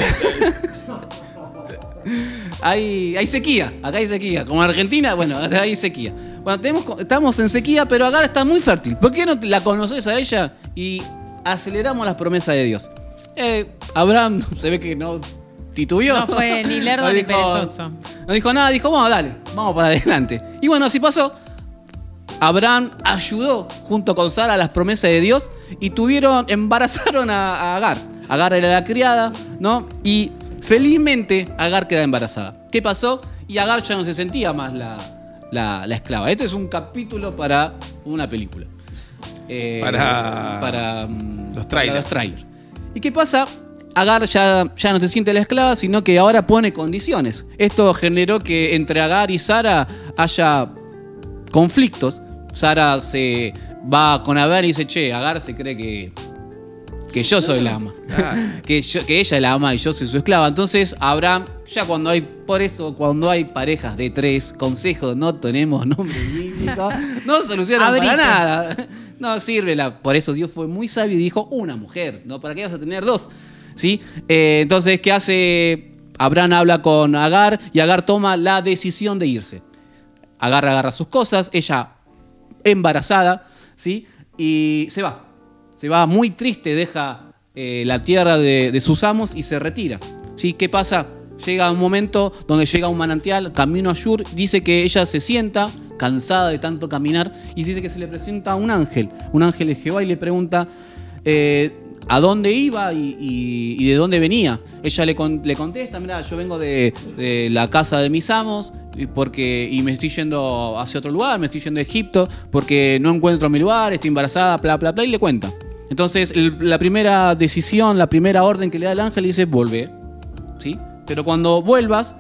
Hay sequía, acá hay sequía. Como en Argentina, bueno, hay sequía. Bueno, estamos en sequía, pero Agar está muy fértil. ¿Por qué no la conoces a ella y aceleramos las promesas de Dios? Abraham se ve que no titubeó. No fue ni lerdo ni perezoso. No dijo nada, dijo: bueno, dale, vamos para adelante. Y bueno, así pasó. Abraham ayudó junto con Sara a las promesas de Dios y embarazaron a Agar. Agar era la criada, ¿no? Y felizmente Agar queda embarazada. ¿Qué pasó? Y Agar ya no se sentía más la esclava. Este es un capítulo para una película. Para los trailers. ¿Y qué pasa? Agar ya no se siente la esclava, sino que ahora pone condiciones. Esto generó que entre Agar y Sara haya conflictos. Sara se va con Agar y dice: che, Agar se cree que yo soy la ama. que ella es la ama y yo soy su esclava. Entonces Abraham, cuando hay parejas de tres, consejos, no tenemos nombre bíblico, no solucionan para nada. No sirve. Por eso Dios fue muy sabio y dijo: una mujer, ¿no? ¿Para qué vas a tener dos? ¿Sí? Entonces, ¿qué hace? Abraham habla con Agar y Agar toma la decisión de irse. Agar agarra sus cosas, ella embarazada, ¿sí? Y se va muy triste, deja la tierra de sus amos y se retira, ¿sí? ¿Qué pasa? Llega un momento donde llega un manantial, camino a Shur, dice que ella se sienta, cansada de tanto caminar, y dice que se le presenta un ángel de Jehová, y le pregunta a dónde iba y de dónde venía. Ella le contesta: mirá, yo vengo de la casa de mis amos y me estoy yendo hacia otro lugar, me estoy yendo a Egipto porque no encuentro mi lugar, estoy embarazada, bla, bla, bla, y le cuenta. Entonces la primera decisión, la primera orden que le da el ángel dice: volvé, ¿sí? Pero cuando vuelvas,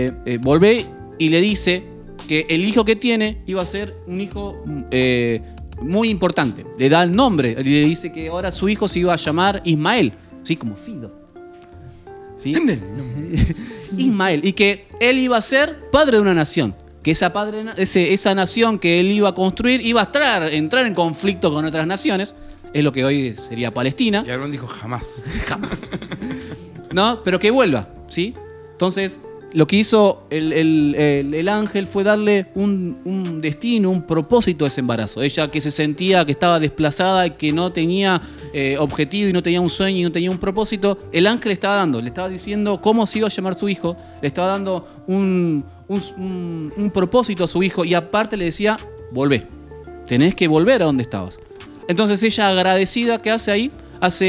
volvé, y le dice que el hijo que tiene iba a ser un hijo muy importante. Le da el nombre, le dice que ahora su hijo se iba a llamar Ismael, ¿sí? Como Fido. ¿Sí? Ismael, y que él iba a ser padre de una nación. Que esa nación que él iba a construir iba a entrar en conflicto con otras naciones. Es lo que hoy sería Palestina. Y Abraham dijo jamás. Jamás. ¿No? Pero que vuelva, ¿sí? Entonces, lo que hizo el ángel fue darle un destino, un propósito a ese embarazo. Ella que se sentía que estaba desplazada y que no tenía objetivo y no tenía un sueño y no tenía un propósito, el ángel le estaba diciendo cómo se iba a llamar su hijo, le estaba dando un propósito a su hijo y aparte le decía, volvé, tenés que volver a donde estabas. Entonces ella agradecida, ¿qué hace ahí?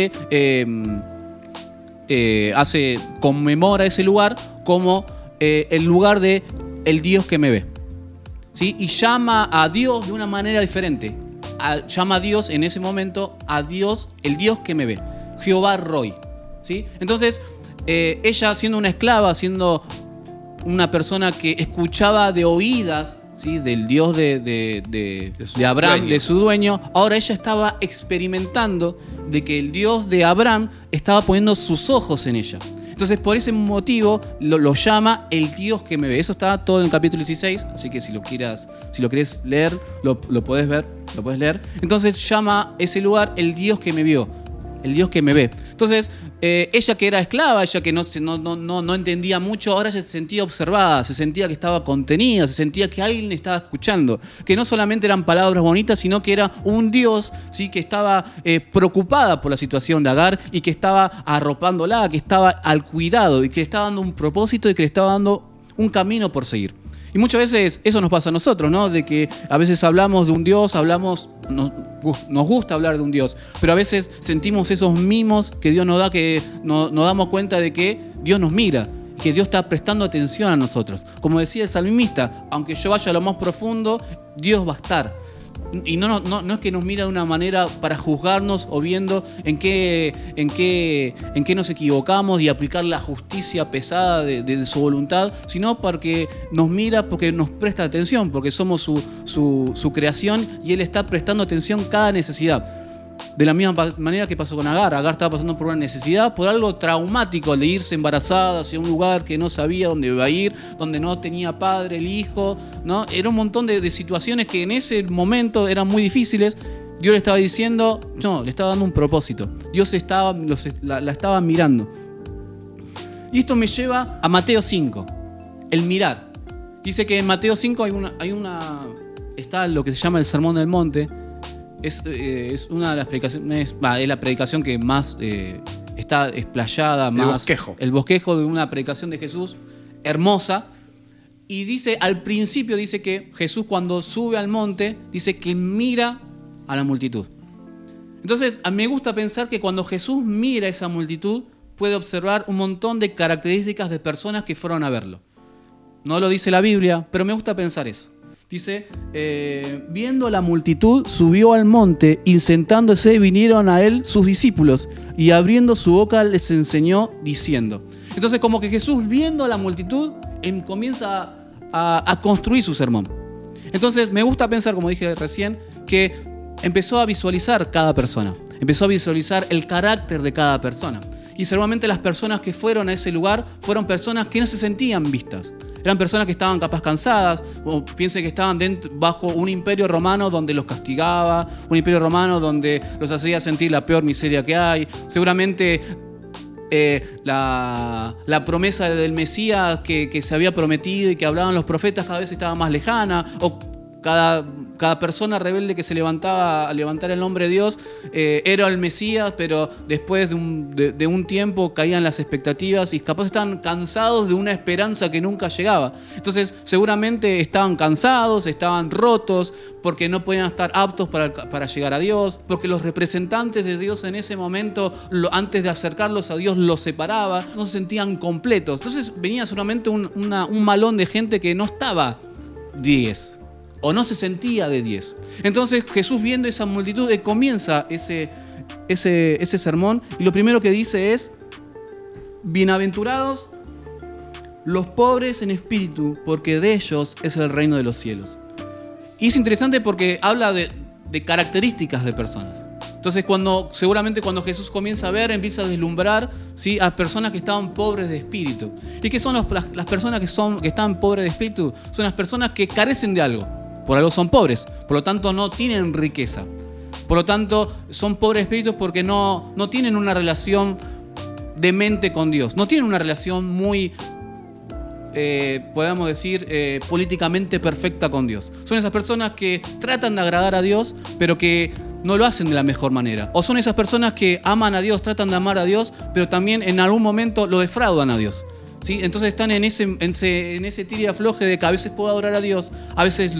Conmemora ese lugar como el lugar de el Dios que me ve, ¿sí? Y llama a Dios de una manera diferente. Llama a Dios en ese momento, a Dios, el Dios que me ve, Jehová Roy, ¿sí? Entonces ella siendo una esclava, siendo una persona que escuchaba de oídas, ¿sí? Del Dios de Abraham, dueño. de su dueño, ahora ella estaba experimentando de que el Dios de Abraham estaba poniendo sus ojos en ella. Entonces por ese motivo lo llama el Dios que me ve. Eso está todo en el capítulo 16, así que si lo quieres leer, lo puedes ver, lo puedes leer. Entonces llama ese lugar el Dios que me vio, el Dios que me ve. Entonces ella que era esclava, ella que no entendía mucho, ahora ella se sentía observada, se sentía que estaba contenida, se sentía que alguien le estaba escuchando, que no solamente eran palabras bonitas, sino que era un Dios, ¿sí? Que estaba preocupada por la situación de Agar y que estaba arropándola, que estaba al cuidado y que le estaba dando un propósito y que le estaba dando un camino por seguir. Y muchas veces eso nos pasa a nosotros, ¿no? De que a veces hablamos de un Dios, nos gusta hablar de un Dios, pero a veces sentimos esos mimos que Dios nos da, que nos damos cuenta de que Dios nos mira, que Dios está prestando atención a nosotros. Como decía el salmista, aunque yo vaya a lo más profundo, Dios va a estar. Y no es que nos mira de una manera para juzgarnos o viendo en qué nos equivocamos y aplicar la justicia pesada de su voluntad, sino porque nos mira, porque nos presta atención, porque somos su creación y Él está prestando atención a cada necesidad. De la misma manera que pasó con Agar. Agar estaba pasando por una necesidad, por algo traumático, de irse embarazada hacia un lugar que no sabía dónde iba a ir, donde no tenía padre, el hijo, ¿no? Era un montón de situaciones que en ese momento eran muy difíciles. Dios le estaba diciendo, no, le estaba dando un propósito. Dios la estaba mirando. Y esto me lleva a Mateo 5, el mirar. Dice que en Mateo 5 está lo que se llama el Sermón del Monte. Es una de las predicaciones, es la predicación que más está explayada, el bosquejo de una predicación de Jesús, hermosa. Y dice, al principio dice que Jesús cuando sube al monte, dice que mira a la multitud. Entonces, a mí me gusta pensar que cuando Jesús mira a esa multitud, puede observar un montón de características de personas que fueron a verlo. No lo dice la Biblia, pero me gusta pensar eso. Dice, viendo la multitud, subió al monte y sentándose vinieron a él sus discípulos y abriendo su boca les enseñó diciendo. Entonces como que Jesús viendo a la multitud comienza a construir su sermón. Entonces me gusta pensar, como dije recién, que empezó a visualizar cada persona, empezó a visualizar el carácter de cada persona. Y seguramente las personas que fueron a ese lugar fueron personas que no se sentían vistas. Eran personas que estaban capaz cansadas, o piensen que estaban bajo un imperio romano donde los castigaba, un imperio romano donde los hacía sentir la peor miseria que hay. Seguramente la promesa del Mesías que se había prometido y que hablaban los profetas cada vez estaba más lejana, o cada persona rebelde que se levantaba a levantar el nombre de Dios era el Mesías, pero después de un tiempo caían las expectativas y capaz estaban cansados de una esperanza que nunca llegaba. Entonces seguramente estaban cansados, estaban rotos, porque no podían estar aptos para llegar a Dios, porque los representantes de Dios en ese momento, antes de acercarlos a Dios, los separaba, no se sentían completos. Entonces venía seguramente un malón de gente que no estaba 10. O no se sentía de 10. Entonces Jesús, viendo esa multitud, comienza ese sermón y lo primero que dice es: bienaventurados los pobres en espíritu, porque de ellos es el reino de los cielos. Y es interesante porque habla de características de personas. Entonces, seguramente cuando Jesús comienza a ver, empieza a deslumbrar, ¿sí?, a personas que estaban pobres de espíritu. ¿Y qué son las personas que están pobres de espíritu? Son las personas que carecen de algo. Por algo son pobres. Por lo tanto, no tienen riqueza. Por lo tanto, son pobres de espíritu porque no tienen una relación de mente con Dios. No tienen una relación muy, podemos decir, políticamente perfecta con Dios. Son esas personas que tratan de agradar a Dios, pero que no lo hacen de la mejor manera. O son esas personas que aman a Dios, tratan de amar a Dios, pero también en algún momento lo defraudan a Dios, ¿sí? Entonces están en ese tira y afloje de que a veces puedo adorar a Dios, a veces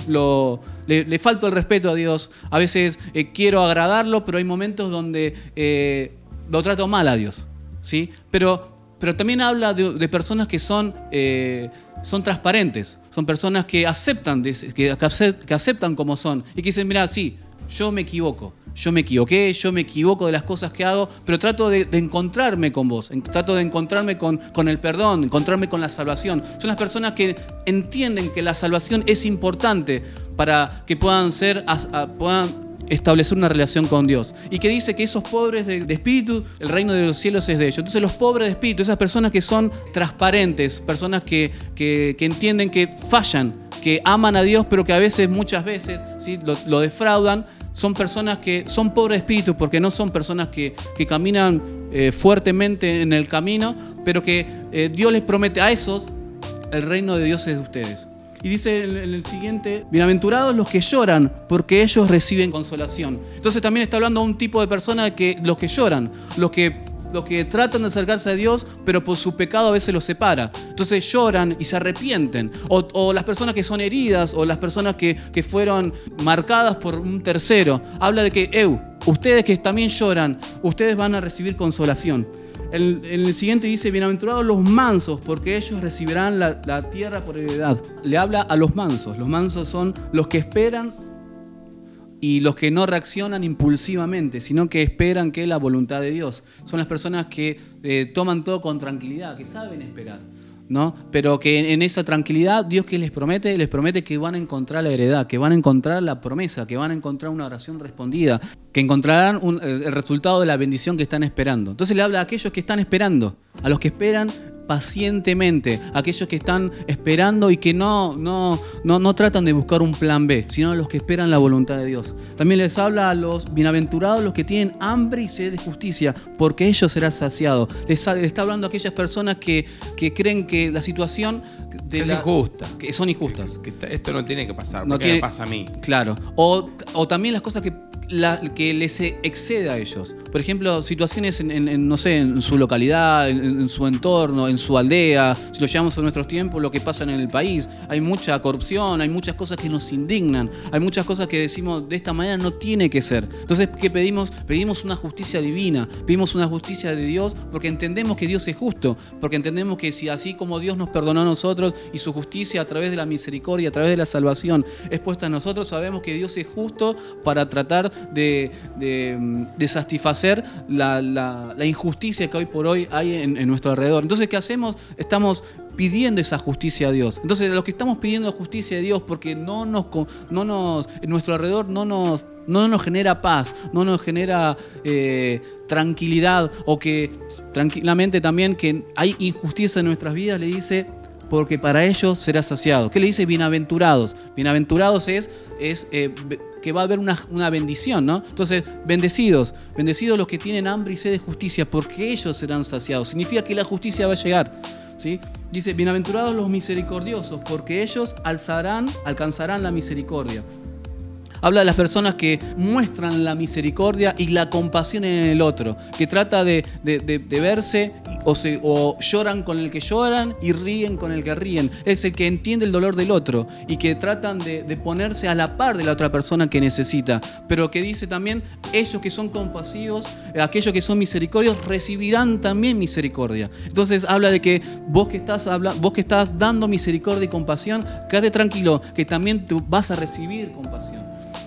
le falto el respeto a Dios, a veces quiero agradarlo, pero hay momentos donde lo trato mal a Dios, ¿sí? Pero también habla de personas que son transparentes, son personas que aceptan, que aceptan como son y que dicen, mira, sí, yo me equivoqué, yo me equivoco de las cosas que hago, pero trato de encontrarme con vos, trato de encontrarme con el perdón, encontrarme con la salvación. Son las personas que entienden que la salvación es importante para que puedan establecer una relación con Dios. Y que dice que esos pobres de espíritu, el reino de los cielos es de ellos. Entonces los pobres de espíritu, esas personas que son transparentes, personas que entienden que fallan, que aman a Dios, pero que a veces, muchas veces, ¿sí?, lo defraudan, son personas que son pobres de espíritu porque no son personas que caminan fuertemente en el camino, pero que Dios les promete a esos, el reino de Dios es de ustedes. Y dice en el siguiente, bienaventurados los que lloran, porque ellos reciben consolación. Entonces también está hablando a un tipo de personas que los que lloran, los que tratan de acercarse a Dios, pero por su pecado a veces los separa. Entonces lloran y se arrepienten. O las personas que son heridas, o las personas que fueron marcadas por un tercero. Habla de que, ustedes que también lloran, ustedes van a recibir consolación. En el siguiente dice, bienaventurados los mansos, porque ellos recibirán la tierra por heredad. Le habla a los mansos. Los mansos son los que esperan y los que no reaccionan impulsivamente, sino que esperan que es la voluntad de Dios. Son las personas que toman todo con tranquilidad, que saben esperar, ¿no? Pero que en esa tranquilidad, Dios que les promete que van a encontrar la heredad, que van a encontrar la promesa, que van a encontrar una oración respondida, que encontrarán el resultado de la bendición que están esperando. Entonces le habla a aquellos que están esperando, a los que esperan pacientemente, a aquellos que están esperando y que no tratan de buscar un plan B, sino a los que esperan la voluntad de Dios. También les habla a los bienaventurados, los que tienen hambre y sed de justicia, porque ellos serán saciados. Les está hablando a aquellas personas que creen que la situación es injusta, que son injustas. Que esto no tiene que pasar, porque me pasa a mí. Claro. O también las cosas que les excede a ellos. Por ejemplo, situaciones en su localidad, en su entorno, en su aldea. Si lo llevamos a nuestros tiempos, lo que pasa en el país. Hay mucha corrupción, hay muchas cosas que nos indignan, hay muchas cosas que decimos, de esta manera no tiene que ser. Entonces, ¿qué pedimos? Pedimos una justicia divina, pedimos una justicia de Dios, porque entendemos que Dios es justo, porque entendemos que si así como Dios nos perdonó a nosotros y su justicia a través de la misericordia, a través de la salvación es puesta en nosotros, sabemos que Dios es justo para tratar de satisfacer la injusticia que hoy por hoy hay en nuestro alrededor. Entonces, ¿qué hacemos? Estamos pidiendo esa justicia a Dios. Entonces, lo que estamos pidiendo es justicia de Dios porque en nuestro alrededor no nos genera paz, no nos genera tranquilidad, o que tranquilamente también que hay injusticia en nuestras vidas, le dice, porque para ellos será saciado. ¿Qué le dice? Bienaventurados. Bienaventurados es que va a haber una bendición, ¿no? Entonces, bendecidos los que tienen hambre y sed de justicia, porque ellos serán saciados. Significa que la justicia va a llegar, ¿sí? Dice, bienaventurados los misericordiosos, porque ellos alcanzarán la misericordia. Habla de las personas que muestran la misericordia y la compasión en el otro, que trata de verse o lloran con el que lloran y ríen con el que ríen. Es el que entiende el dolor del otro y que tratan de ponerse a la par de la otra persona que necesita. Pero que dice también, ellos que son compasivos, aquellos que son misericordiosos, recibirán también misericordia. Entonces habla de que vos que estás dando misericordia y compasión, quédate tranquilo, que también tú vas a recibir compasión.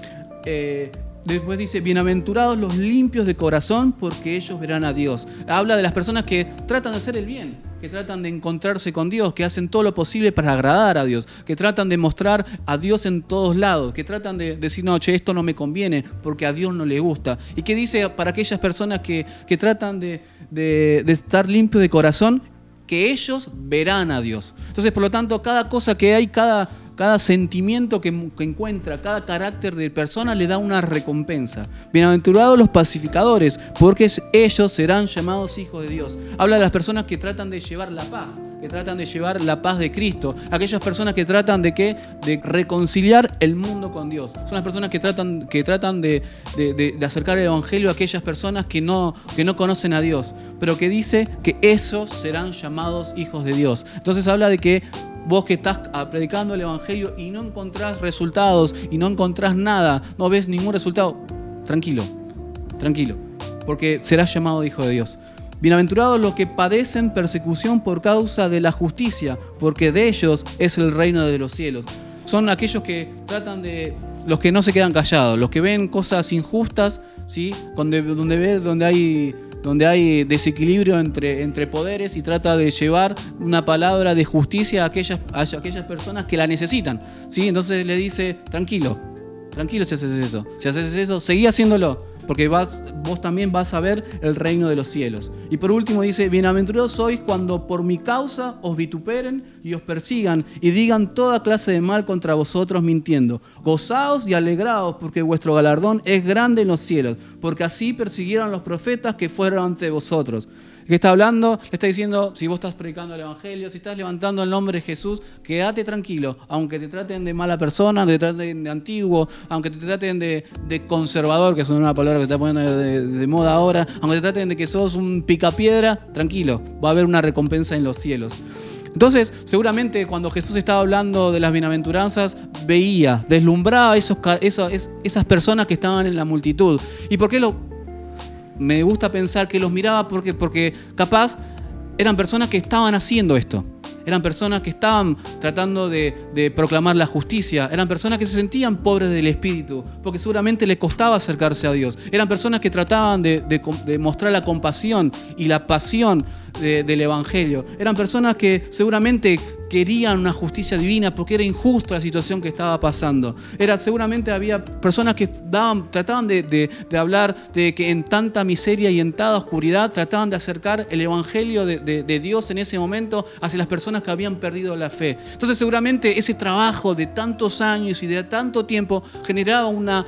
Después dice, bienaventurados los limpios de corazón, porque ellos verán a Dios. Habla de las personas que tratan de hacer el bien, que tratan de encontrarse con Dios, que hacen todo lo posible para agradar a Dios, que tratan de mostrar a Dios en todos lados, que tratan de decir, no, che, esto no me conviene porque a Dios no le gusta. Y que dice para aquellas personas que tratan de estar limpios de corazón, que ellos verán a Dios. Entonces, por lo tanto, cada cosa que hay, cada sentimiento que encuentra, cada carácter de persona le da una recompensa. Bienaventurados los pacificadores, porque ellos serán llamados hijos de Dios. Habla de las personas que tratan de llevar la paz, que tratan de llevar la paz de Cristo. Aquellas personas que tratan de reconciliar el mundo con Dios. Son las personas que tratan de acercar el evangelio a aquellas personas que no conocen a Dios, pero que dice que esos serán llamados hijos de Dios. Entonces habla de que vos que estás predicando el evangelio y no encontrás resultados y no encontrás nada, no ves ningún resultado, tranquilo, porque serás llamado hijo de Dios. Bienaventurados los que padecen persecución por causa de la justicia, porque de ellos es el reino de los cielos. Son aquellos que los que no se quedan callados, los que ven cosas injustas, ¿sí? Donde hay desequilibrio entre poderes y trata de llevar una palabra de justicia a aquellas personas que la necesitan, ¿sí? Entonces le dice, tranquilo si haces eso, seguí haciéndolo, porque vos también vas a ver el reino de los cielos. Y por último dice, bienaventurados sois cuando por mi causa os vituperen y os persigan y digan toda clase de mal contra vosotros mintiendo. Gozaos y alegraos, porque vuestro galardón es grande en los cielos, porque así persiguieron los profetas que fueron ante vosotros. ¿Qué está hablando? Le está diciendo, si vos estás predicando el evangelio, si estás levantando el nombre de Jesús, quédate tranquilo, aunque te traten de mala persona, aunque te traten de antiguo, aunque te traten de conservador, que es una palabra que se está poniendo de moda ahora, aunque te traten de que sos un picapiedra, tranquilo, va a haber una recompensa en los cielos. Entonces, seguramente cuando Jesús estaba hablando de las bienaventuranzas, deslumbraba esas personas que estaban en la multitud. ¿Y por qué me gusta pensar que los miraba? Porque capaz eran personas que estaban haciendo esto. Eran personas que estaban tratando de proclamar la justicia. Eran personas que se sentían pobres del espíritu, porque seguramente les costaba acercarse a Dios. Eran personas que trataban de mostrar la compasión y la pasión del evangelio. Eran personas que seguramente querían una justicia divina porque era injusta la situación que estaba pasando. Seguramente había personas que trataban de hablar de que en tanta miseria y en tanta oscuridad trataban de acercar el evangelio de Dios en ese momento hacia las personas que habían perdido la fe. Entonces seguramente ese trabajo de tantos años y de tanto tiempo generaba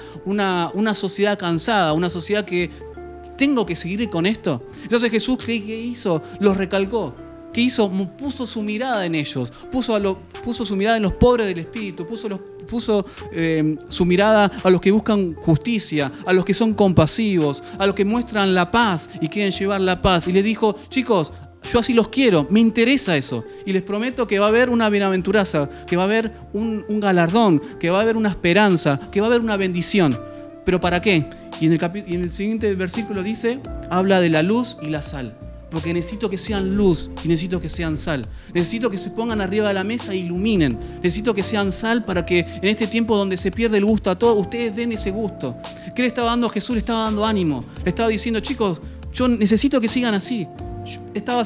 una sociedad cansada, una sociedad que ¿tengo que seguir con esto? Entonces Jesús, ¿qué hizo? Los recalcó. ¿Qué hizo? Puso su mirada en ellos, puso su mirada en los pobres del espíritu, puso su mirada a los que buscan justicia, a los que son compasivos, a los que muestran la paz y quieren llevar la paz. Y les dijo, chicos, yo así los quiero, me interesa eso. Y les prometo que va a haber una bienaventuranza, que va a haber un galardón, que va a haber una esperanza, que va a haber una bendición. ¿Pero para qué? Y en el siguiente versículo habla de la luz y la sal. Porque necesito que sean luz y necesito que sean sal. Necesito que se pongan arriba de la mesa e iluminen. Necesito que sean sal para que en este tiempo donde se pierde el gusto a todos, ustedes den ese gusto. ¿Qué le estaba dando Jesús? Le estaba dando ánimo. Le estaba diciendo, chicos, yo necesito que sigan así. Estaba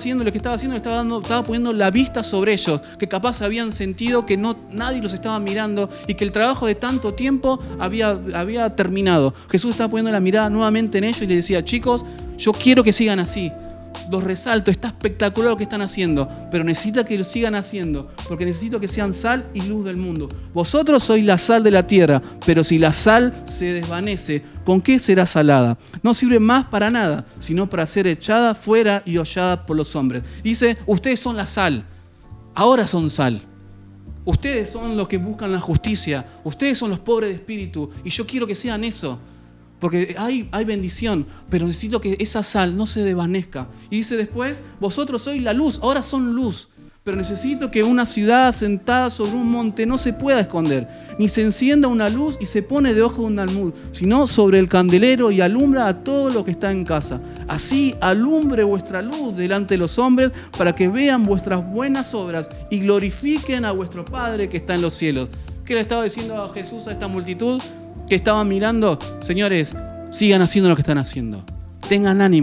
poniendo la vista sobre ellos, que capaz habían sentido que nadie los estaba mirando y que el trabajo de tanto tiempo había terminado. Jesús estaba poniendo la mirada nuevamente en ellos y les decía, chicos, yo quiero que sigan así. Los resalto, está espectacular lo que están haciendo, pero necesito que lo sigan haciendo, porque necesito que sean sal y luz del mundo. Vosotros sois la sal de la tierra, pero si la sal se desvanece, ¿con qué será salada? No sirve más para nada, sino para ser echada fuera y hollada por los hombres. Dice, ustedes son la sal, ahora son sal. Ustedes son los que buscan la justicia, ustedes son los pobres de espíritu, y yo quiero que sean eso. Porque hay bendición, pero necesito que esa sal no se desvanezca. Y dice después, vosotros sois la luz, ahora son luz. Pero necesito que una ciudad sentada sobre un monte no se pueda esconder, ni se encienda una luz y se pone debajo de un almud, sino sobre el candelero y alumbra a todo lo que está en casa. Así alumbre vuestra luz delante de los hombres, para que vean vuestras buenas obras y glorifiquen a vuestro Padre que está en los cielos. ¿Qué le estaba diciendo a Jesús a esta multitud que estaban mirando? Señores, sigan haciendo lo que están haciendo. Tengan ánimo.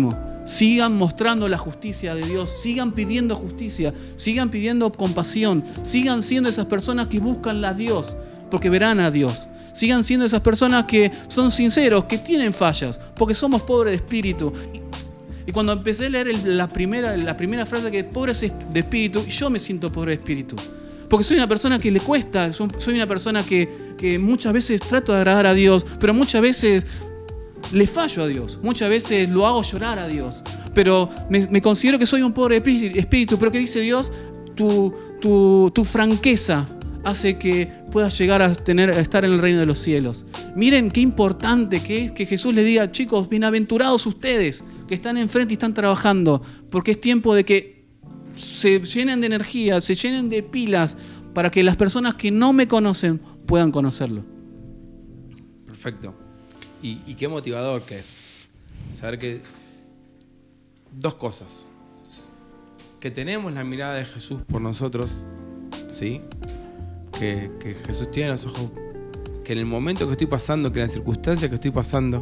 sigan mostrando la justicia de Dios, sigan pidiendo justicia, sigan pidiendo compasión, sigan siendo esas personas que buscan a Dios, porque verán a Dios. Sigan siendo esas personas que son sinceros, que tienen fallas, porque somos pobres de espíritu. Y cuando empecé a leer la primera frase, que pobres de espíritu, yo me siento pobre de espíritu. Porque soy una persona que le cuesta, soy una persona que muchas veces trato de agradar a Dios, pero muchas veces le fallo a Dios, muchas veces lo hago llorar a Dios. Pero me considero que soy un pobre espíritu, pero que dice Dios, tu franqueza hace que puedas llegar a estar en el reino de los cielos. Miren qué importante que es que Jesús le diga, chicos, bienaventurados ustedes que están enfrente y están trabajando, porque es tiempo de que se llenen de energía, se llenen de pilas, para que las personas que no me conocen puedan conocerlo. Perfecto. Y qué motivador que es saber que dos cosas: que tenemos la mirada de Jesús por nosotros, ¿sí? Que Jesús tiene los ojos, que en el momento que estoy pasando, que en la circunstancia que estoy pasando,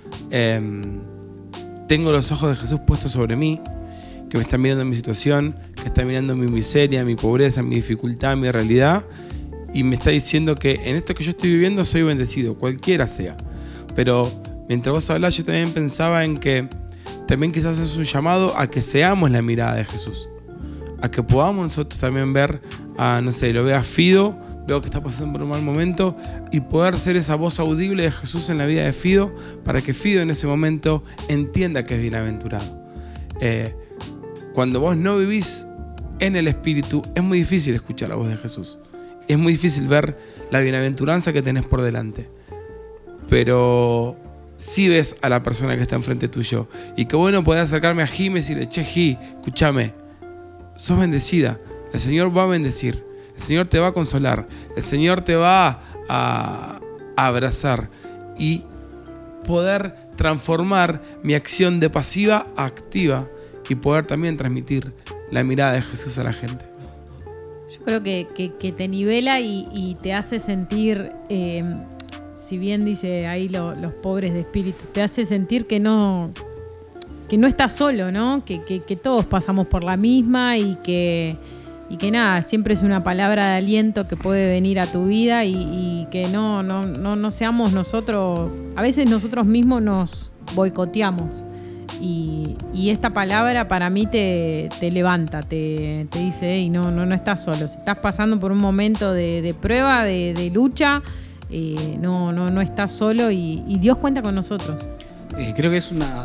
tengo los ojos de Jesús puestos sobre mí, que me está mirando mi situación, que está mirando mi miseria, mi pobreza, mi dificultad, mi realidad, y me está diciendo que en esto que yo estoy viviendo soy bendecido, cualquiera sea. Pero mientras vos hablás, yo también pensaba en que también quizás es un llamado a que seamos la mirada de Jesús, a que podamos nosotros también ver lo veo a Fido, veo que está pasando por un mal momento, y poder ser esa voz audible de Jesús en la vida de Fido, para que Fido en ese momento entienda que es bienaventurado. Cuando vos no vivís en el Espíritu, es muy difícil escuchar la voz de Jesús. Es muy difícil ver la bienaventuranza que tenés por delante. Pero sí ves a la persona que está enfrente tuyo. Y qué bueno poder acercarme a Jim y decirle, che, Ji, escúchame, sos bendecida. El Señor va a bendecir. El Señor te va a consolar. El Señor te va a abrazar. Y poder transformar mi acción de pasiva a activa. Y poder también transmitir la mirada de Jesús a la gente. Yo creo que te nivela y te hace sentir, si bien dice ahí los pobres de espíritu, te hace sentir que no estás solo, ¿no? Que todos pasamos por la misma y que nada, siempre es una palabra de aliento que puede venir a tu vida y que no seamos nosotros, a veces nosotros mismos nos boicoteamos. Y esta palabra para mí te levanta, te dice, hey, no estás solo. Si estás pasando por un momento de prueba, de lucha, no estás solo y Dios cuenta con nosotros. Creo que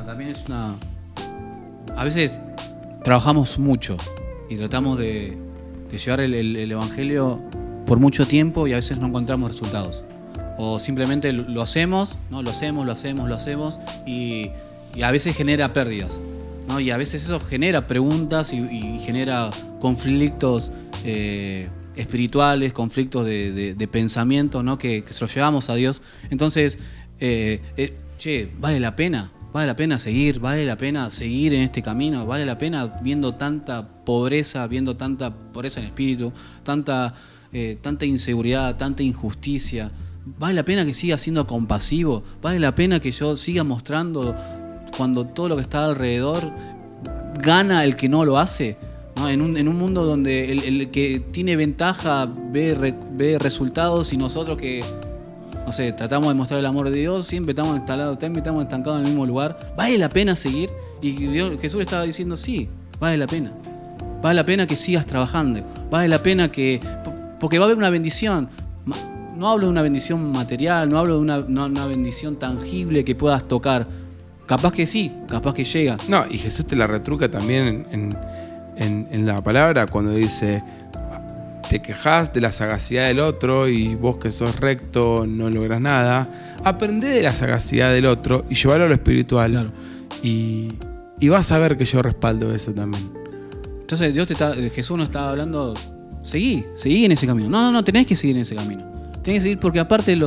a veces trabajamos mucho y tratamos de llevar el Evangelio por mucho tiempo y a veces no encontramos resultados. O simplemente lo hacemos, ¿no? Lo hacemos y a veces genera pérdidas, ¿no? Y a veces eso genera preguntas y genera conflictos espirituales, conflictos de pensamiento, ¿no? Que se los llevamos a Dios. Entonces, vale la pena seguir en este camino, vale la pena viendo tanta pobreza en espíritu, tanta inseguridad, tanta injusticia. Vale la pena que siga siendo compasivo, vale la pena que yo siga mostrando cuando todo lo que está alrededor gana el que no lo hace, ¿no? En un mundo donde el que tiene ventaja ve resultados y nosotros que, no sé, tratamos de mostrar el amor de Dios, siempre estamos estancados en el mismo lugar. ¿Vale la pena seguir? Y Jesús estaba diciendo, sí, vale la pena. Vale la pena que sigas trabajando. Vale la pena porque va a haber una bendición. No hablo de una bendición material, no hablo de una bendición tangible que puedas tocar. Capaz que sí, capaz que llega. No, y Jesús te la retruca también en la palabra cuando dice, te quejás de la sagacidad del otro y vos que sos recto no lográs nada. Aprendé de la sagacidad del otro y llevarlo a lo espiritual. Claro. Y vas a ver que yo respaldo eso también. Entonces Jesús nos estaba hablando, seguí en ese camino. No, tenés que seguir en ese camino. Tenés que seguir porque aparte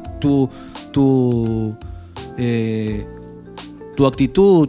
tu actitud,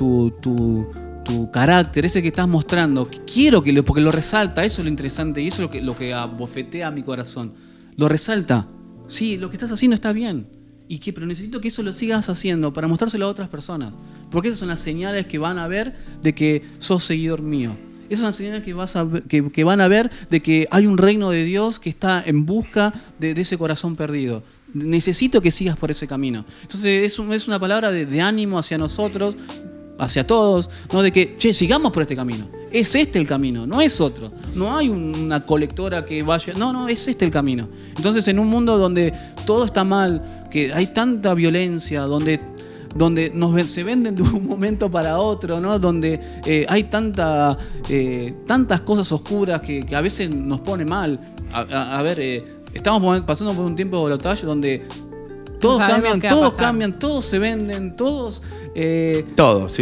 tu carácter, ese que estás mostrando, quiero porque lo resalta, eso es lo interesante y eso es lo que abofetea mi corazón. Lo resalta. Sí, lo que estás haciendo está bien. Pero necesito que eso lo sigas haciendo para mostrárselo a otras personas. Porque esas son las señales que van a ver de que sos seguidor mío. Esas son las señales que van a ver de que hay un reino de Dios que está en busca de ese corazón perdido. Necesito que sigas por ese camino. Entonces es una palabra de ánimo hacia nosotros, hacia todos, ¿no? De que, sigamos por este camino. Es este el camino, no es otro. No hay una colectora que vaya... No, es este el camino. Entonces, en un mundo donde todo está mal, que hay tanta violencia, donde se venden de un momento para otro, ¿no? Donde hay tantas cosas oscuras que a veces nos pone mal. A ver, estamos pasando por un tiempo de balotaje donde todos cambian, todos se venden, todos... Todos.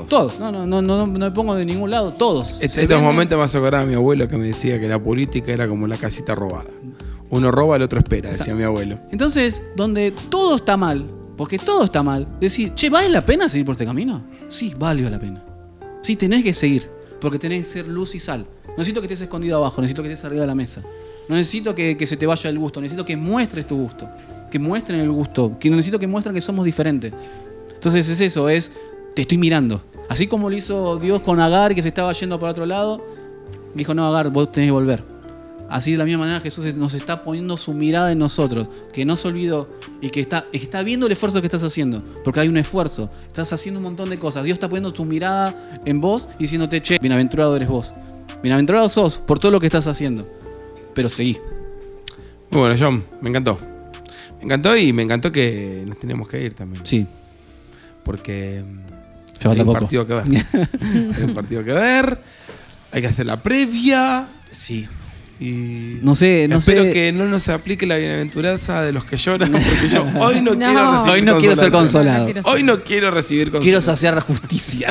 No me pongo de ningún lado, todos. Estos momentos me hace acordar a mi abuelo que me decía que la política era como la casita robada. Uno roba, el otro espera, decía mi abuelo. Entonces, donde todo está mal, porque todo está mal, decir, ¿vale la pena seguir por este camino? Sí, vale la pena. Sí, tenés que seguir, porque tenés que ser luz y sal. No necesito que estés escondido abajo, necesito que estés arriba de la mesa. No necesito que se te vaya el gusto, necesito que muestres tu gusto. Que muestren el gusto, que necesito que muestren que somos diferentes. Entonces es eso, te estoy mirando. Así como lo hizo Dios con Agar, que se estaba yendo por otro lado, dijo, no, Agar, vos tenés que volver. Así de la misma manera Jesús nos está poniendo su mirada en nosotros, que no se olvidó y que está viendo el esfuerzo que estás haciendo, porque hay un esfuerzo, estás haciendo un montón de cosas. Dios está poniendo su mirada en vos y diciéndote, bienaventurado eres vos. Bienaventurado sos por todo lo que estás haciendo. Pero seguí. Muy bueno, John, me encantó. Me encantó y me encantó que nos tenemos que ir también. Sí. Porque hay un partido que ver. Hay un partido que ver. Hay que hacer la previa. Sí. Y no sé. Espero que no nos aplique la bienaventuranza de los que lloran, porque yo hoy no quiero ser consolado. Hoy no quiero recibir consolación. Quiero saciar la justicia.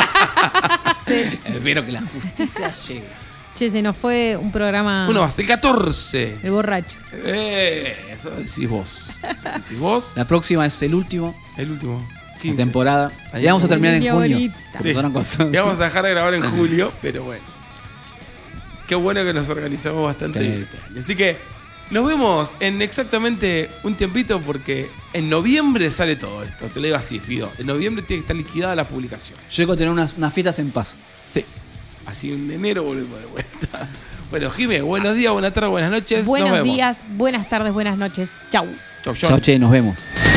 Espero que la justicia llegue. Se nos fue un programa... Uno más, el 14. El borracho. Eso decís vos. La próxima es el último. El último. 15. Temporada. Ya vamos a terminar en junio. Sí. Ya vamos a dejar de grabar en julio, pero bueno. Qué bueno que nos organizamos bastante bien. Así que nos vemos en exactamente un tiempito, porque en noviembre sale todo esto. Te lo digo así, Fido. En noviembre tiene que estar liquidada la publicación. Llego a tener unas fiestas en paz. Sí. Así en enero volvemos de vuelta. Bueno, Jimé, buenos días, buenas tardes, buenas noches. Buenos días, buenas tardes, buenas noches. Chau. Chau, chau, nos vemos.